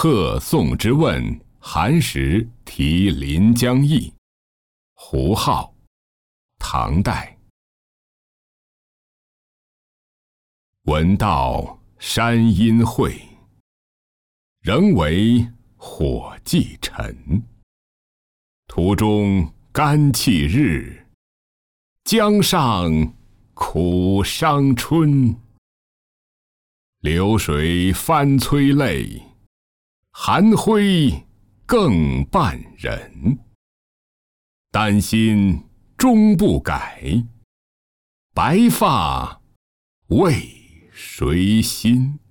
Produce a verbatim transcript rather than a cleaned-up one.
贺宋之问，韩时题临江驿。胡浩，唐代。闻道山阴晦，仍为火既沉。途中甘气日，江上苦伤春。流水翻催泪，寒灰更半人。丹心终不改，白发为谁新？